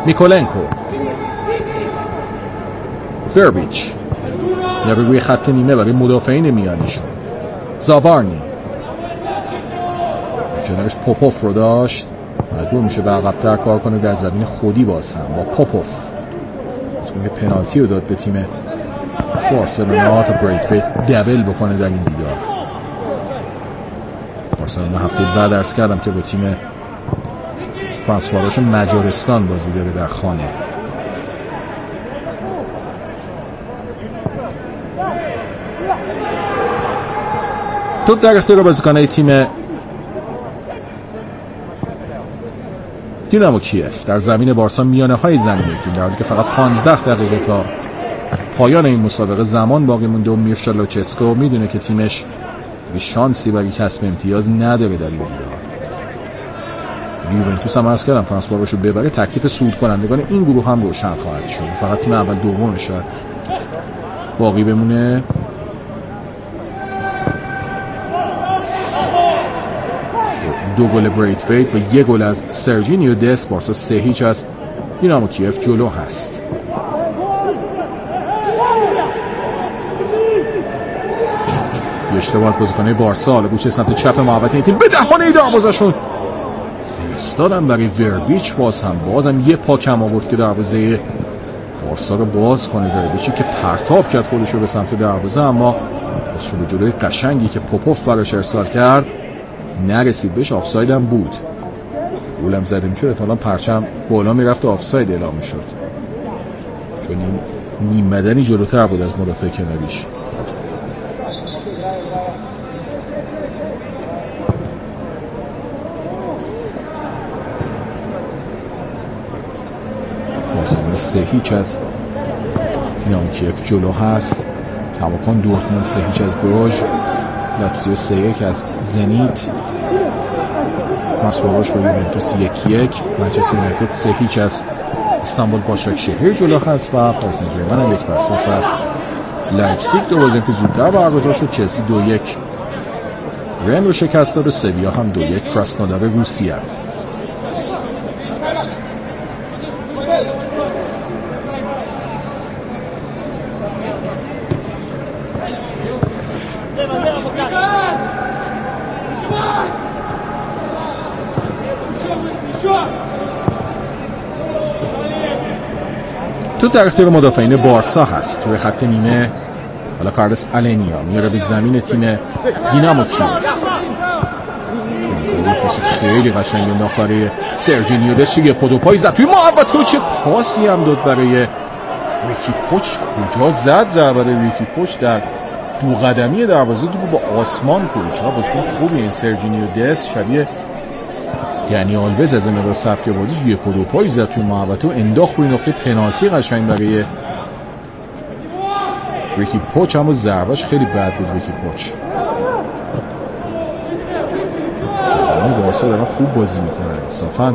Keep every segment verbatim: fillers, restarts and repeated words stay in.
میکولنکو، وربیچ یا روی خط نیمه برای مدافعین میانیشون. زابارنی کنارش پوپوف رو داشت، مجبور میشه به عقب‌تر کار کنه در زمین خودی. باز هم با پوپوف که پنالتی رو داد به تیم بارسلونا تا بریتویت دبل بکنه در این دیدار. بارسلونا هفته بعد عرض کردم که با تیم فرانسواروش مجارستان بازی داره در خانه. توپ در اختیار بازیکنان تیم دینامو کیف در زمین بارسا، میانه های زمین تیم، در حالی که فقط پانزده دقیقه تا پایان این مسابقه زمان باقی مونده و میرشا لوچسکو میدونه که تیمش به شانسی برای کسب امتیاز نداره در این دیدار. یوونتوس هم عرض کردم فرانسواروش رو ببره، تکلیف صعود کنندگان این گروه هم روشن خواهد شد. فقط تیم اول دوم شاید باقی بمونه. دو گل بریتویت و یک گل از سرجینیو دست، بارسا سه هیچ از دینامو کیف جلو هست. یه اشتباه از بازیکن‌های بارسا، حالا گوشه سمت چپ محوطه این تیم به دهانه دروازه‌شون فرستادن برای وربیچ. باز هم بازم یه پا کم آورد که دروازه بارسا رو باز کنه. وربیچی که پرتاب کرد خودش رو به سمت دروازه، اما باز شده جلوی قشنگی که پوپوف براش ارسال کرد نرسید بهش. آفساید هم بود. گولم زده میشد، احتمالاً پرچم بالا میرفت و آفساید اعلام میشد، چون این نیم بدنی جلوتر بود از مدافع کناریش. بازم سه هیچ از دینامو کیف جلو هست. کماکان دورتموند سه هیچ از بروژ، لاتزیو سه یک از زنیت، فرانسواروش با یوونتوس یک یک، منچستر یونایتد سه هیچ از استانبول باشاکشهیر جلو هست و پاریس سن ژرمن هم یک بر صفر از لایپزیگ. دو بازی که زودتر برگزار شد، چلسی دو یک رن رو شکست داد و سویا هم دو یک کراسنودار روسیه. تو در اختیار مدافعین بارسا هست. توی خط نیمه حالا کارلس آلنیا میاره به زمین تیم دینامو کیف. چون پاس خیلی قشنگ انداخت برای سرجینیو دست، یه پا دو پای زد توی محوطه و چه پاسی هم داد برای ریکی پوچ. کجا زد زد برای ریکی پوچ در دو قدمی دروازه، دو با آسمان کنید. چرا بازیکن خوبی این سرجینیو دست، شبیه یعنی آلوز از مدار سبک بازیش. یه پا دو پای زد توی محوطه و انداخت روی نقطه پنالتی قشنگ برای ریکی پوچ، اما ضربه‌اش خیلی بد بود. ریکی پوچ جوانی بارسا دارن خوب بازی میکنن، انصافاً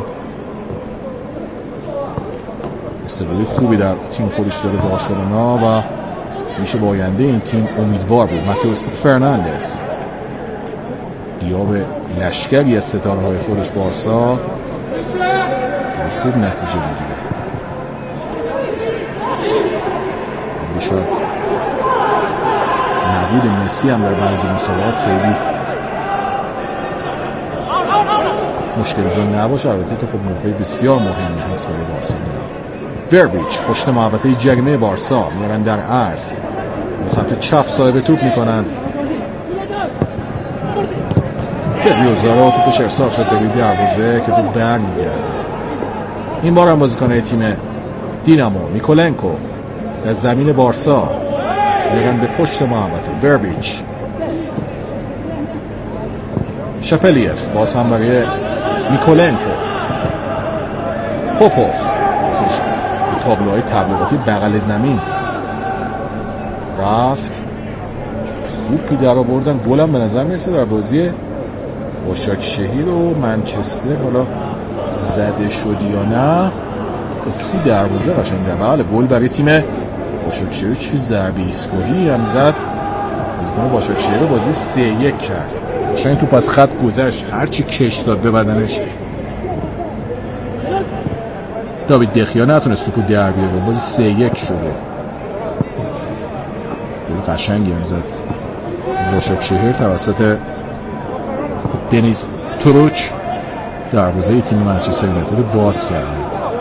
استعداد خوبی در تیم خودش داره بارسلونا و میشه با آینده این تیم امیدوار بود. ماتئوس فرناندز دیاب لشکری از ستاره های خودش بارسا خوب نتیجه میگیره. شاید نبود مسی هم در بعضی مسابقات خیلی مشکل زا نباشه، البته که خب موقعی بسیار مهمی هست برای بارسلونا. وربیچ پشت محوطه جگمه بارسا میارن در عرض، به سمت چپ صاحب توپ میکنند که ریوزارا توپش ارسال شد به دروازه که توپ بر میگرده. این بار هم بازیکن تیم دینامو میکولنکو در زمین بارسا میرن به پشت محوطه. وربیچ، شپلیف باز هم برای میکولنکو، پوپوف بازش به تابلوهای تبلیغاتی بغل زمین رفت، توپی در آوردن. گلم به نظر میرسه در بازی باشاکشهیر و منچستر، حالا زده شد یا نه، تو دروازه قشنگ در بغل گل برای تیم باشاکشهیر. چه ضربه ایستگاهی هم زد بازیکن باشاکشهیر، بازی سه یک کرد. قشنگ توپ از خط گذشت، هرچی کش داد به بدنش داوید دخیا نتونست توپو در بیاره، باز سه یک شده. گل قشنگی هم زد باشاکشهر توسط دنیز تروچ، دروازه تیم منچستر یونایتد باز کرده.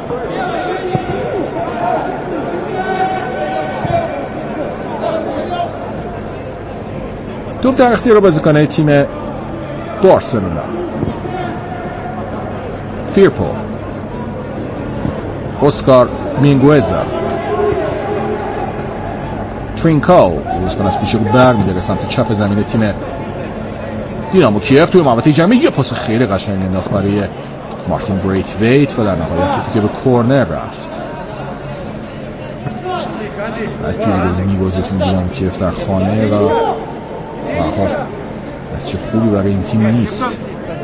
توپ در اختیار بازیکنان تیم بارسلونا. فیرپو، اسکار مینگوزا، ترینکاو بازیکن از پیش رو برمی‌داره سمت چپ زمین تیم دینامو کیف. توی محوطه جمعی یه پاس خیلی قشنگ انداخت برای مارتین بریتویت و در نهایت توپی که به کورنر رفت. بعد جوری رو میبازه تیم دینامو کیف در خانه و برحال نتیجه خوبی برای این تیم نیست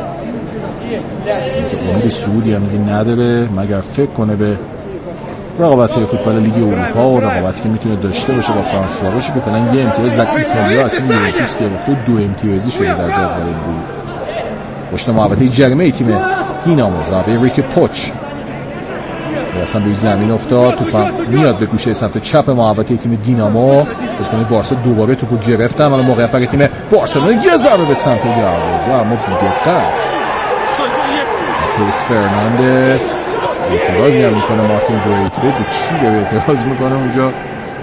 که امید سعودی هم دیگه نداره مگر فکر کنه به رقابت فوتبال لیگ اروپا و رقابتی که میتونه داشته باشه با فرانس واروش که فعلا یه امتیاز در ایتالیا اصلا یوونتوس گرفته، دو امتیازی شده در جدول لیگ. پشت محوطه جریمه تیم دینامو ضربه ریک پوچ اصلا روی زمین افتاد، توپم میاد به گوشه سمت چپ محوطه تیم دینامو. بازیکن بارسا دوباره توپو گرفتن، الان موقعیت برای تیم بارسلونا یه ضربه به سمت دروازه اما بی‌دقت. ماتئوس فرناندز اعتراضی هم میکنه، مارتین بریتویت به چی داره اعتراض میکنه اونجا؟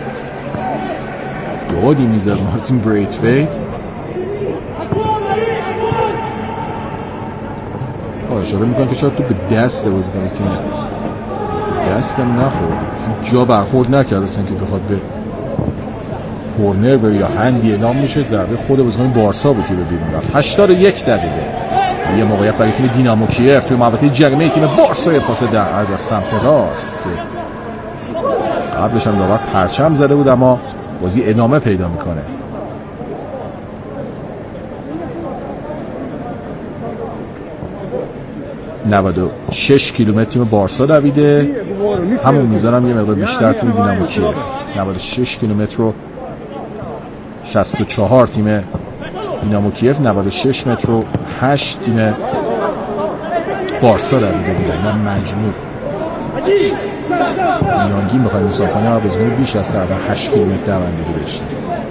دادی میزد مارتین بریتویت. اشاره میکنه که شاید تو به دست بازیکن تیم دستم نخورد، تو جا برخورد نکرد اصلا که بخواد به کورنر بره یا هندی اعلام میشه. ضربه خود بازیکن بارسا بود که به بیرون رفت. هشتاد و یک دقیقه یه موقعیت برای تیم دینامو کیف توی محوطه جریمه تیم بارسا، یه پاس در عرض از سمت راست که قبلش هم داور پرچم زده بود اما بازی ادامه پیدا میکنه. نود و شش کیلومتر تیم بارسا دویده، همون میزانم یه مقدار بیشتر تیم دینامو کیف. نود و شش کیلومتر رو شصت و چهار تیم دینامو کیف، نود و شش متر و هشت تیم بارسا دویده بودن. نه مجموع میانگین بخوایم حساب کنیم و بازیکن بیش از تقریبا هشت کیلومتر دوندگی داشتیم.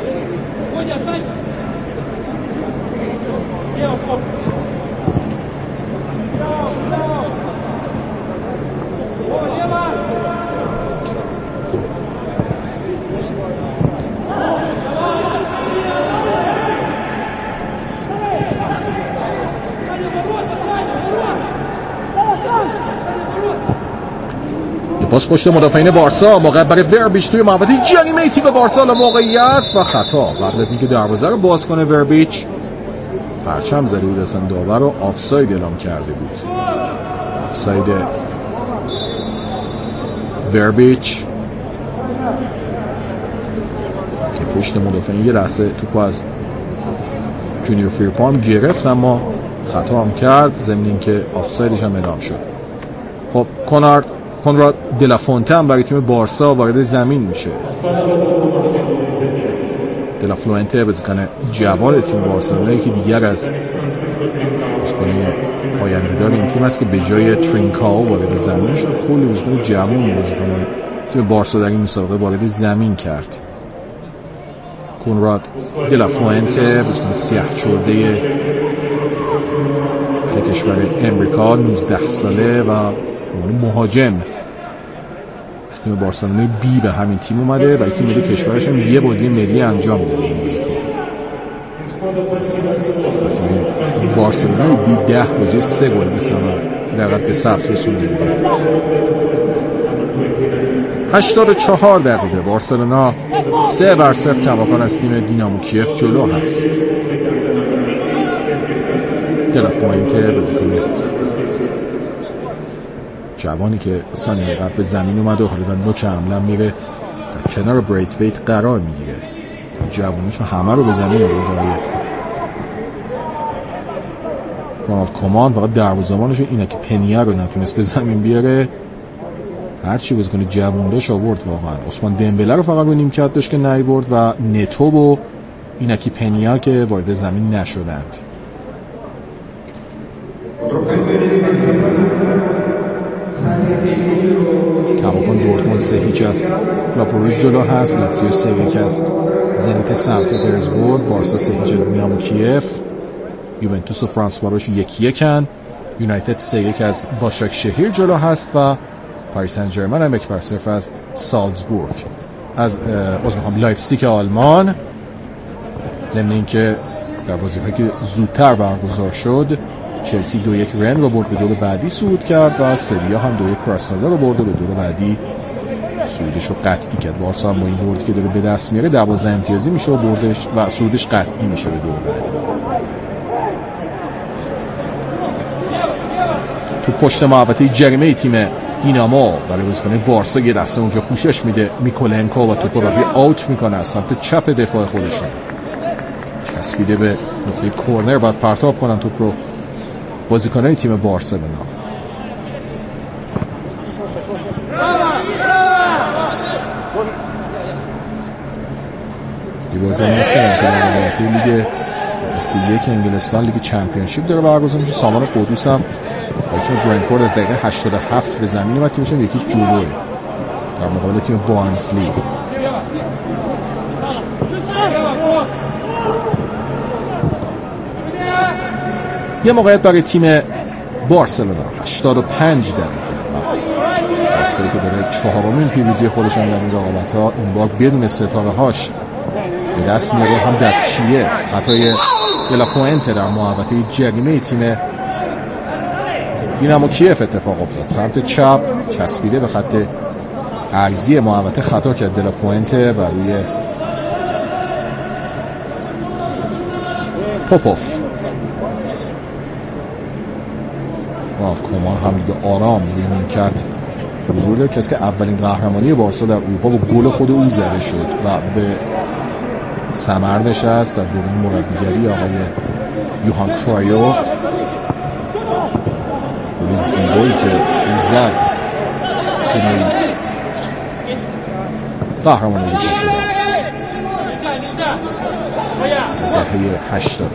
باز پشت مدافعین بارسا، موقعیت برای وربیچ توی محوطه جریمه تیم بارسا، موقعیت و خطا. قبل از اینکه دروازه رو باز کنه وربیچ پرچم زده بود، اصلا داور رو آفساید اعلام کرده بود. آفساید وربیچ که پشت مدافعین یه لحظه توپو از جونیور فریپام گرفت اما خطا هم کرد، ضمن اینکه آفسایدش هم اعلام شد. خب کنارد کنراد دلافونته هم برای تیم بارسا وارد زمین میشه. دلافونته بازیکن جوان تیم بارسلونا که دیگر از بازیکن آینده‌دار این تیم است که به جای ترینکاو وارد زمین شد. کلی بازیکن جوان بازیکن تیم بارسا در این مسابقه وارد زمین کرد. کنراد دلافونته بازیکن سیاه‌چرده کشور امریکا، نوزده ساله و مهاجم از تیم بارسلونا بی به همین تیم اومده. برای تیم ملی کشورشون یه بازی ملی انجام داده این بازیکن. تیم بارسلونا بی ده بازی سه گل مثلا دقیقاً به ثبت رسونده بوده. هشتاد و چهار دقیقه بارسلونا سه بر صفر کماکان از تیم دینامو کیف جلو هست. دلافونته بازیکن جوانی که ثانیه قبل به زمین اومده و حالا در نوک حمله میره در کنار بریتویت قرار میگیره. جوانیشو همه رو به زمین آورده. رونالد کومان فقط دروازه‌بانشو اینه که پنیا رو نتونست به زمین بیاره. هرچی بازیکن جوان داشت آورد واقعا. عثمان دمبله رو فقط رو نیمکت داشت که نیورد و نتو و اینه که پنیا که وارد زمین نشدند. Santiago کماکان دورتموند سه هیچ از کلوب بروژ جلو هست، لاتزیو سه یک از زنیت سن پترزبورگ، بارسا سه هیچ از دینامو کیف، یوونتوس و فرانس واروش یک یکن، یونایتد سه یک از باشاک شهیر جلو هست و پاریس سن ژرمن هم یک بر صفر از سالزبورگ از باز میخوام لایپزیگ آلمان. ضمن اینکه در بازی‌هایی که زودتر برگزار شد چلسی دو یک رن رو برد، به دور بعدی صعود کرد و سویا هم دو یک کراسنودار رو برد و به دور بعدی صعودش رو قطعی کرد. بارسا هم با این بردی که داره به دست میاره دوازده امتیازی میشه و بردش و صعودش قطعی میشه به دور بعدی. تو پشت محوطه جریمه تیم دینامو برای بازیکن بارسا یه لحظه اونجا پوشش میده میکولنکو و توپ رو روی آوت میکنه از سمت چپ دفاع خودشون، چسبیده به نقطه کورنر، باید پرتاب کنن توپ رو بازیکنای تیم بارسلونا. یه بازی هست که در لیگ است یک انگلستان لیگ چمپیونشیپ داره برگزار میشه. سامان قدوس هم با تیم برنتفورد از دقیقه هشتاد و هفت به زمین اومد، تیمش هم یکیش جلوه در مقابل تیم بارنسلی. یه موقعیت برای تیم بارسلونا هشتاد و پنج دقیقه بارسایی که داره چهارمین پیروزی خودشان در این رقابت‌ها این بار بدون ستاره هاش به دست میاره، هم در کیف خطای دلافوئنته در محوطه جریمه تیم دینامو کیف اتفاق افتاد، سمت چپ چسبیده به خط عرضی محوطه خطا کرد دلافوئنته بر روی پوپوف. کمان هم دیگه آرام روی نیمکت حضور داره، کسی که اولین قهرمانی بارسا در اروپا با گل خود او زده شد و به ثمر نشست در دوران مربیگری آقای یوهان کرایوف. گل زیبایی که او زد خیلی قهرمان اروپا شد دهه هشتاد.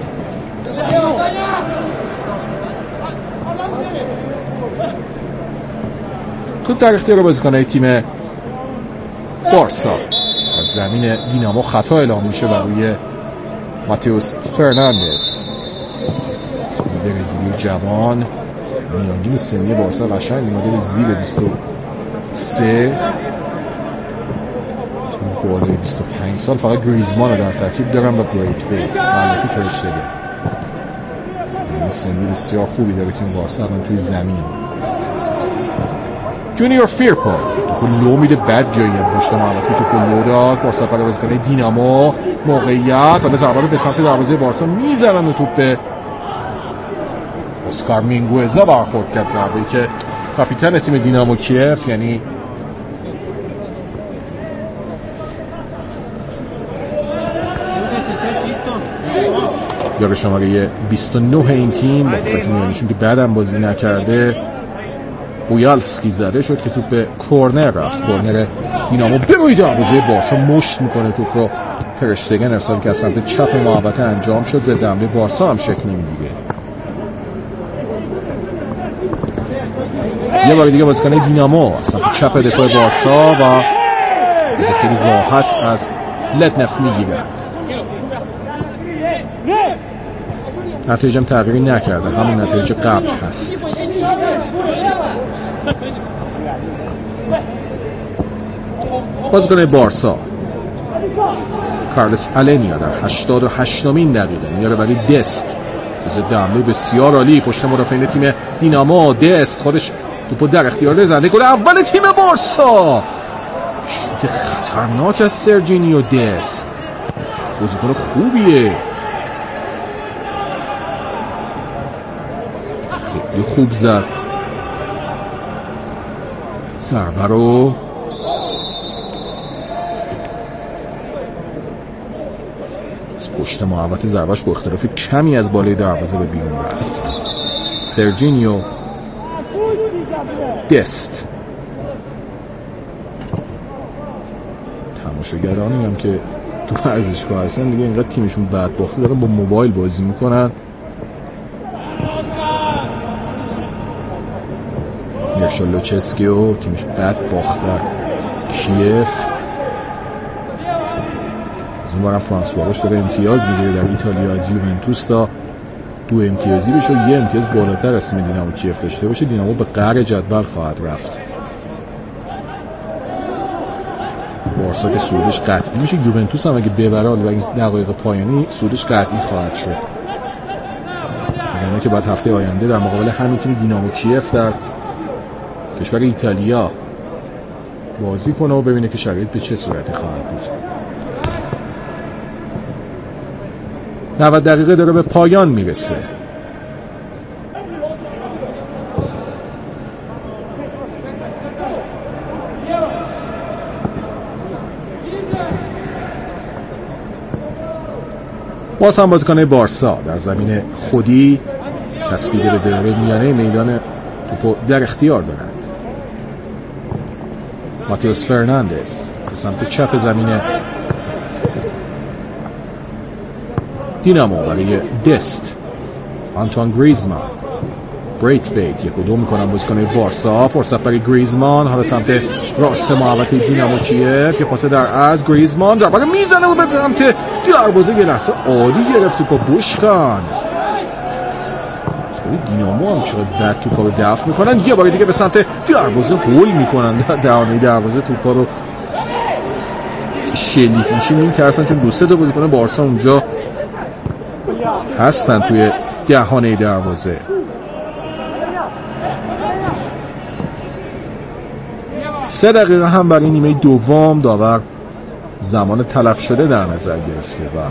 توپ در اختیار بازیکن‌های تیم بارسا، از زمین دینامو خطا اعلام میشه برای ماتئوس فرناندز، برزیلی جوان. میانگین سنی بارسا قشنگ اومده به زیر بیست و سه، بالای بیست و پنج سال. فقط گریزمان رو در ترکیب دارن و برایت ویت و البته تر اشتگن. این سنی بسیار خوبی داره تیم بارسا الان توی زمین. جونیور فیرپو توپ لو میده، بد جایی هم پشت محوطه توپ لو داد. فرصت برای بازیکن دینامو، موقعیت، حالا ضربه رو به سمت دروازه بارسا میزنن و توپ به اسکار مینگوزا برخورد کرد، ضربه‌ای که کاپیتان تیم دینامو کیف یعنی یار شماره بیست و نه این تیم با فکر میانشون که بعدم بازی نکرده بویالسکی زده شد که توپ به کورنر رفت. کورنر دینامو به روی دروازه بارسا مشت میکنه توپ رو. تر اشتگن ارسالی که از سمت چپ محوطه انجام شد، ضد حمله بارسا هم شکل نمیگیره. یه بار دیگه بازیکن دینامو از سمت چپ دفاع بارسا و خیلی راحت از لدنف میگیرند. نتایج هم تغییری نکرده، همون نتایج قبل هست. بازیکن بارسا کارلس النیا در هشتاد و هشتمین دقیقه میاره برای دست، ضد حمله بسیار عالی پشت مدافعین تیم دینامو. دست خودش توپو در اختیار داره، زنده گل اول تیم بارسا. شوت خطرناک از سرجینیو دست، بازیکن خوبیه، خیلی خوب زد. ضربه رو از پشت محوطه ضربهش با اختلاف کمی از بالای دروازه به بیرون رفت. سرجینیو دست. تماشاگرانی هم که تو ورزشگاه هستن دیگه اینقدر تیمشون بدبخته دارن با موبایل بازی میکنن، میرشا لوچسکی و تیمش بد باخت در کیف. از اون برم فرانس واروش داره امتیاز میگیره در ایتالیا از یوونتوس تا دو امتیازی بشه و یه امتیاز بالاتر از تیم دینامو کیف داشته باشه. دینامو به قعر جدول خواهد رفت. بارسا که صعودش قطعی میشه، یوونتوس هم اگه ببره حالا در این دقایق پایانی صعودش قطعی خواهد شد. وگرنه که بعد هفته آینده در مقابل همین تیم دینامو کیف در کشور ایتالیا بازی کنه و ببینه که شرایط به چه صورتی خواهد بود. نود دقیقه داره به پایان میرسه. باز هم بازیکن بارسا در زمین خودی چسبیده به دره میانه میدان توپو در اختیار دارند. ماتئوس فرناندز به سمت چپ زمین دینامو برای دست. آنتوان گریزمان، بریتویت یک و دو میکنن بازیکن بارسا. فرصت برای گریزمان، حالا سمت راست محوطه دینامو کیف، یه پاس در از گریزمان در واقع میزنه و به سمت دروازه یه لحظه عالی گرفت توپو بوشکان. دینامو هم چقدر بد توپا رو دفع میکنن، یه بار دیگه به سمت دروازه هول میکنن در درونی دروازه توپا رو شلیک میشه. میترسن چون دو سه تا بازیکن بارسا اونجا هستن توی دهانه دروازه. سه دقیقه هم برای نیمه دوم داور زمان تلف شده در نظر گرفته و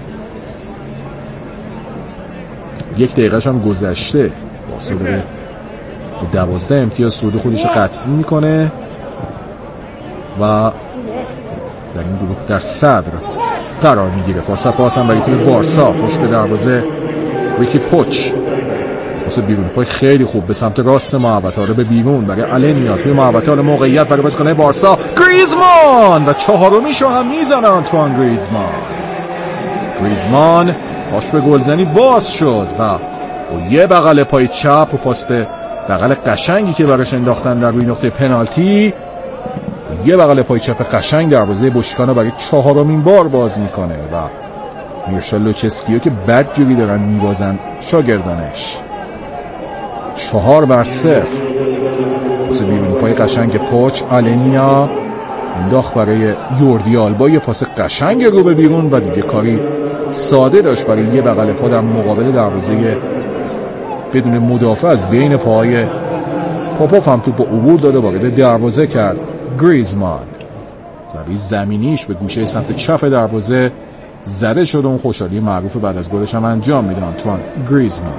یک دقیقهش هم گذشته. بارسا داره با دوازده امتیاز صعود خودش قطعی میکنه و در این گروه در صدر قرار میگیره. فرصت پاس هم برای تیم بارسا، پشت به دروازه ریکی پوچ، پاس بیرون پای خیلی خوب به سمت راست محوطه رو به بیرون برای النیا توی محوطه. حالا موقعیت برای بازیکن بارسا، گریزمان و چهارمیشو هم میزنه آنتوان گریزمان. گریزمان باش به گلزنی باز شد و با یه بغل پای چپ و پاس به بغل قشنگی که براش انداختن در روی نقطه پنالتی، یه بغل پای چپ قشنگ دروازه بوشکانو برای چهارمین بار باز میکنه و میرشا لوچسکیو که بد جوری دارن میبازن شاگردانش. چهار بر صفر. پاس بیرون پای قشنگ پوچ، آلنیا انداخت برای یوردی آلبا، یه پاس قشنگ رو به بیرون و دیگه کاری ساده داشت برای یه بغل پا در مقابل دروازه بدون مدافع از بین پاهای پاپاف هم توپ عبور داده وارد دروازه کرد. گریزمان ضربه زمینیش به گوشه سمت چپ دروازه زده شد و اون خوشحالی معروف بعد از گلش هم انجام میده آنتوان گریزمان.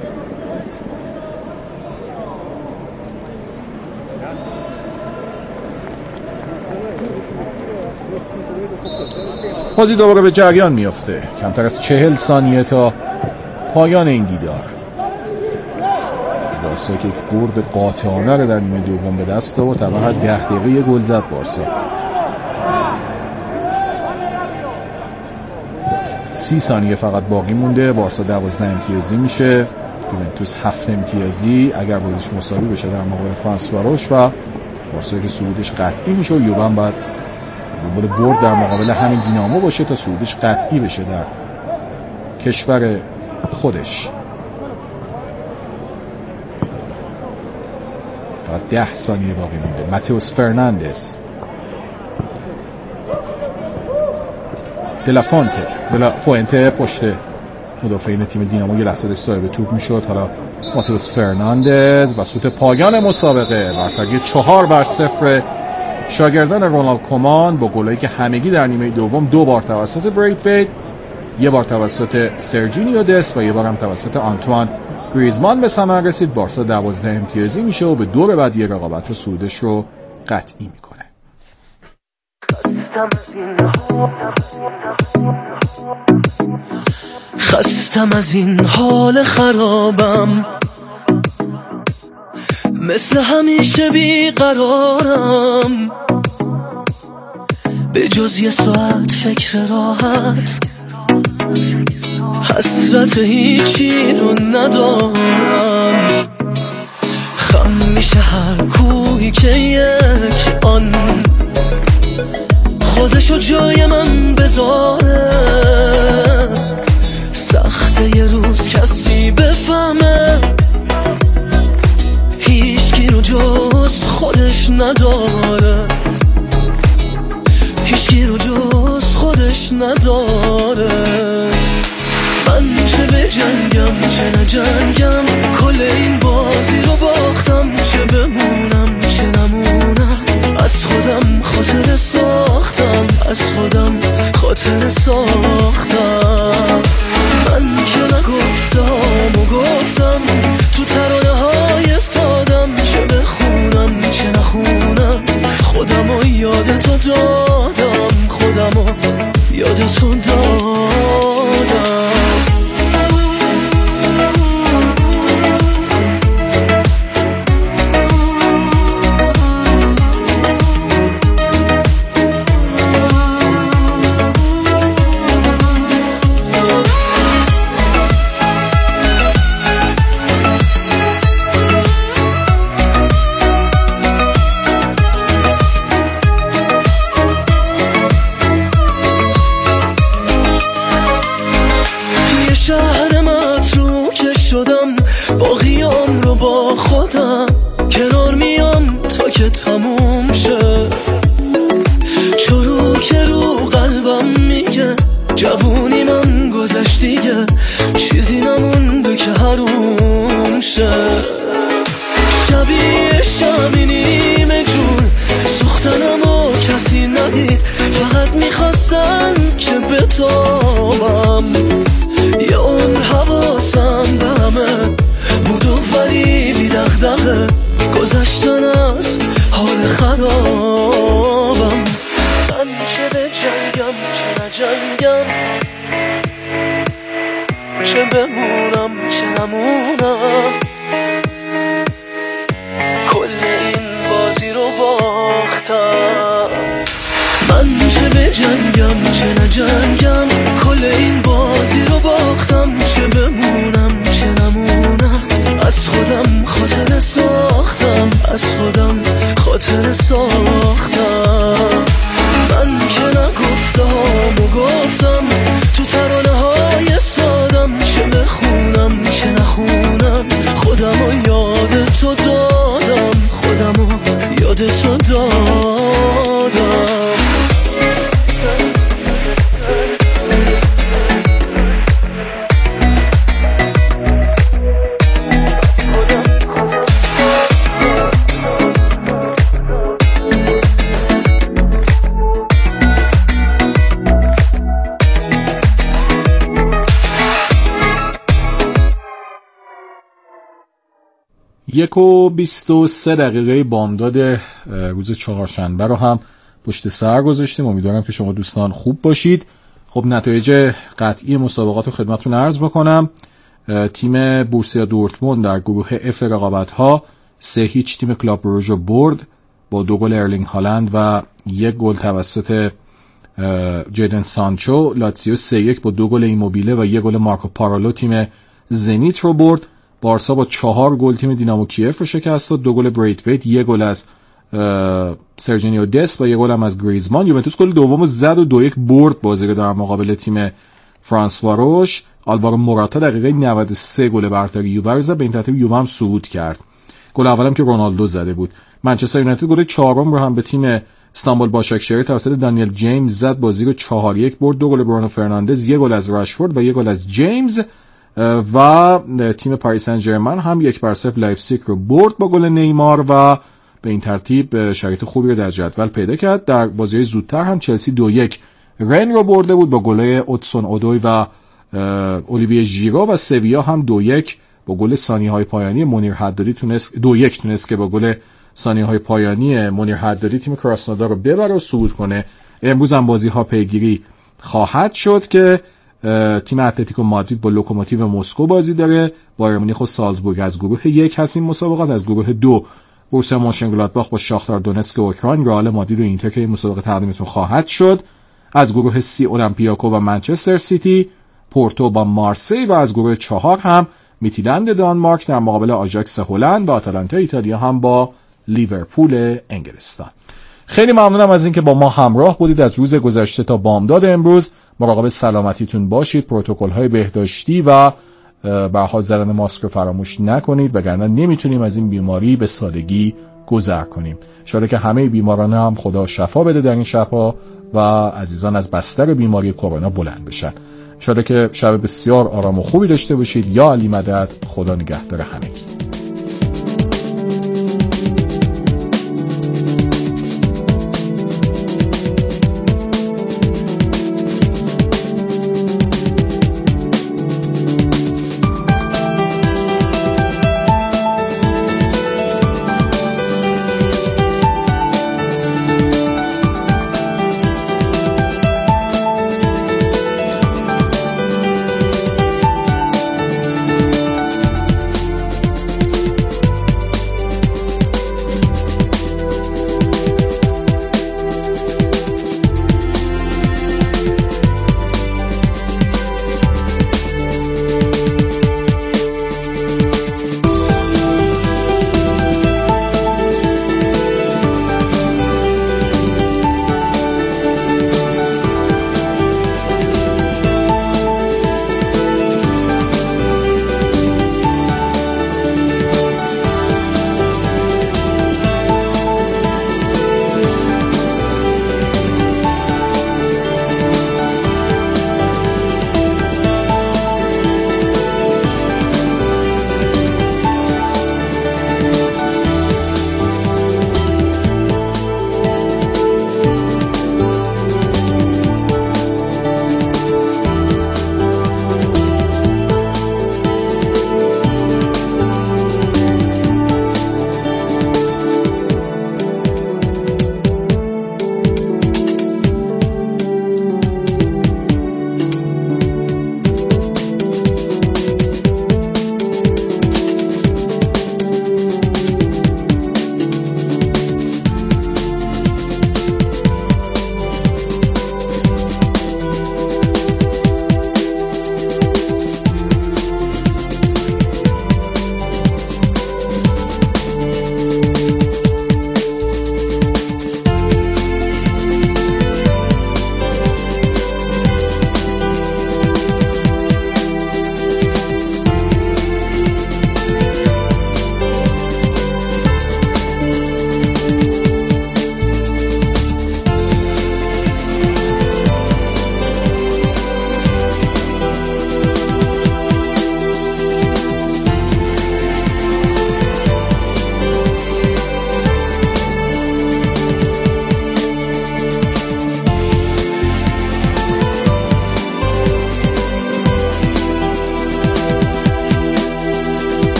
بازی دوباره به جریان میفته. کمتر از چهل ثانیه تا پایان این دیدار. بارسا که برد قاطعانه رو در نیمه دوم به دست آورد. طبعا هر ده دقیقه یه گل زد بارسا. سی ثانیه فقط باقی مونده. بارسا دوازده امتیازی میشه، یوونتوس هفت امتیازی اگر بازیش مساوی بشه در مقابل فرانس واروش و بارسا که صعودش قطعی میشه و یوون بعد دنبال برد در مقابل همین دینامو باشه تا صعودش قطعی بشه در کشور خودش. فقط ده ثانیه باقی مونده. ماتئوس فرناندز، دلافونته دلافونته پشت مدافعین تیم دینامو یه لحظه داشت صاحب توپ میشد. حالا ماتئوس فرناندز و سوت پایان مسابقه برتری چهار بر صفر شاگردان رونالد کومان با گلایی که همگی در نیمه دوم دو بار توسط بریتویت، یه بار توسط سرجینیو دست و یه بار هم توسط آنتوان گریزمان به ثمر رسید. بارسا دوازده امتیازی میشه و به دور بعدی رقابت و صعودش رو قطعی میکنه. خستم از این حال خرابم، مثل همیشه بیقرارم، به جز یه ساعت فکر راحت، حسرت هیچی رو ندارم. خم میشه هر کوهی که یک آن خودشو جای من بذاره. سخته یه روز کسی بفهمه هیچکی رو جز خودش نداره، هیچکی رو جز خودش نداره. من چه به جنگم چه نجنگم، کل این بازی رو باختم. چه بمونم چه نمونم، از خودم خاطر ساختم، از خودم خاطر ساختم. من که نگفتم و گفتم تو ترانه های سادم، چه بخونم چه نخونم خودم و یاد تو دادم، خودم و یاد تو دادم. شهر متروکه شدم، باقیام رو با خودم کنار میام تا که تموم شه. چرو که رو قلبم میگه جوونی من گذشت دیگه، چیزی نمونده که حروم شه. شبیه شمی نیمه جون سوختنم و کسی ندید، فقط میخواستن که بتابم. یه عمر حواسم به همه بود و ولی بی دغدغه گذشتن از حال خرابم. من چه به جنگم چه نجنگم، چه بمونم چه نمونم، کل این بازی رو باختم. من چه به جنگم چه نجنگم، کل این بازی رو باختم. چه بمونم چه نمونم، از خودم خاطر ساختم، از خودم خاطر ساختم. من که نگفتم و گفتم تو ترانه های سادم، چه بخونم چه نخونم خودم و یاد تو دادم، خودم و یاد تو دادم. یک و بیست و سه دقیقه بامداد روز چهارشنبه رو هم پشت سر گذاشتیم. امیدوارم که شما دوستان خوب باشید. خب نتایج قطعی مسابقات رو خدمتتون عرض بکنم. تیم بورسیا دورتموند در گروه اف رقابت‌ها سه هیچ تیم کلاب بروژ رو برد با دو گل ارلینگ هالند و یک گل توسط جیدن سانچو. لاتزیو سه یک با دو گل ایموبیله و یک گل مارکو پارالو تیم زنیت رو برد. بارسا با چهار گل تیم دینامو کیف رو شکست داد، دو گل بریتویت، یک گل از سرجینیو دست و یک گل هم از گریزمان. یوونتوس گل دومو زد و دو یک برد بازی رو در مقابل تیم فرانسواروش. آلوارو موراتا دقیقه نود و سه گل برتری یووه رو زد، به این ترتیب یووه هم صعود کرد. گل اولم که رونالدو زده بود. منچستر یونایتد گل چهارم رو هم به تیم استانبول باشاکشهیر توسط دانیل جیمز زد، بازی رو چهار یک برد، دو گل برونو فرناندز، یک گل از راشفورد و یک گل از جیمز. و تیم پاریس سن ژرمن هم یک بر صفر لایپزیگ رو برد با گل نیمار و به این ترتیب شرایط خوبی رو در جدول پیدا کرد. در بازی زودتر هم چلسی دو یک رن رو برده بود با گل‌های اوتسون اودوی و اولیویه ژیرو و سویا هم دو یک با گل ثانیه‌های پایانی منیر حدادی تونست دو یک تونست که با گل ثانیه‌های پایانی منیر حدادی تیم کراسنودار رو ببره و صعود کنه. امروز هم بازی‌ها پیگیری خواهد شد که تیم اتلتیکو مادرید با لوکوموتیو مسکو بازی داره. بایر مونیخ و سالزبورگ از گروه یک هست این مسابقات. از گروه دو بورسیا مونشنگلادباخ با شاختار دونتسک اوکراین، رئال مادرید و اینتر که این مسابقه تقدیمتون خواهد شد. از گروه سی اولمپیاکو و منچستر سیتی، پورتو با مارسی و از گروه چهار هم میتیلند دانمارک در مقابل آژاکس هلند و آتالانتا ایتالیا هم با لیورپول انگلستان. خیلی ممنونم از اینکه با ما همراه بودید از روز گذشته تا بامداد امروز. مراقب سلامتیتون باشید، پروتکل‌های بهداشتی و به حال زدن ماسک رو فراموش نکنید وگرنه نمیتونیم از این بیماری به سادگی گذر کنیم. شاید که همه بیماران هم خدا شفا بده در این شب‌ها و عزیزان از بستر بیماری کرونا بلند بشن. شاید که شب بسیار آرام و خوبی داشته باشید. یا علی مدد، خدا نگهدار همگی.